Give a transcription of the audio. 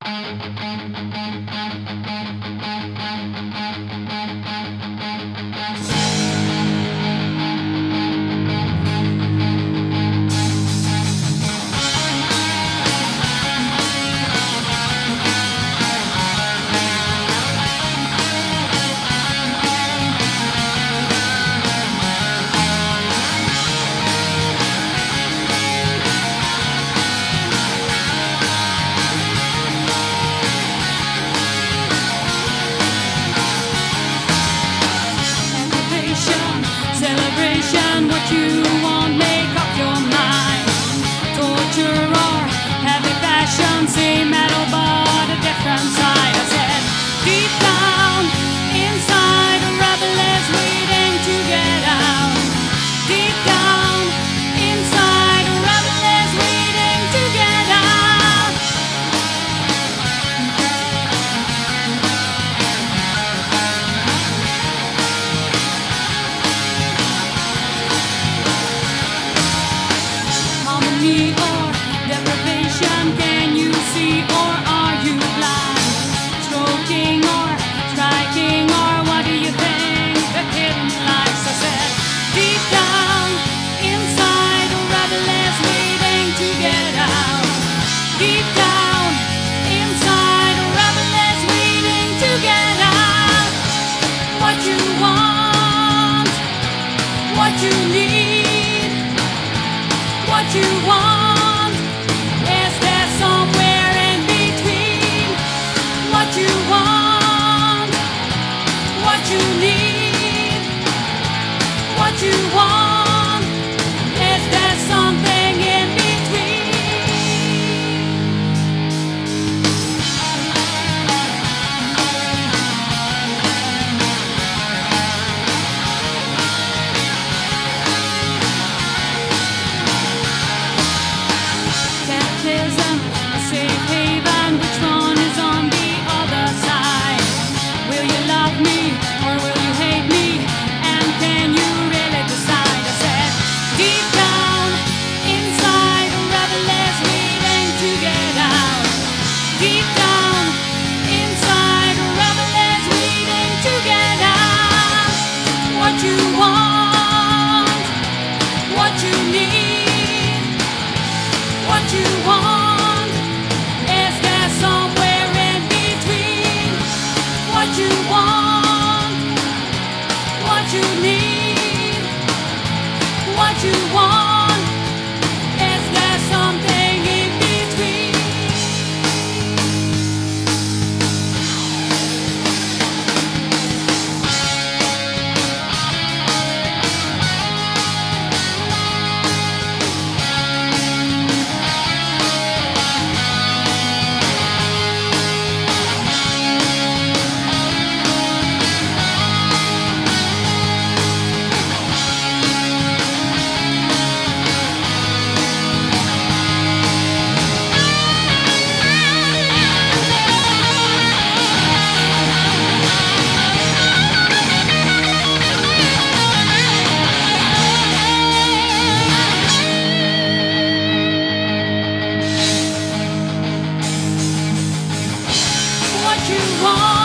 Celebration, what you want, make up your mind. Torture or heavy passion, same metal but a different side. I said, deep down, inside, a rebel is waiting to get out. Deep down, inside, a rebel is waiting to get out. Harmony or deprivation, can you see or are you blind? Stroking or striking, or what do you think the hidden lies? I said, deep down, inside, a rebel is waiting to get out. Deep down, inside, a rebel is waiting to get out. What you want, what you need, what you want, is there somewhere in between? What you want, what you need, what you want, is there something in between? Baptism, a safe haven, which one is on the other side? Will you love me or will you hate me? And can you really decide? I said, deep down, inside, a rebel is waiting to get out. Deep down, inside, a rebel is waiting to get out. What you want, what you need, what you want, is there somewhere in between? What you want, what you need, what you want, is there something in between? What you want.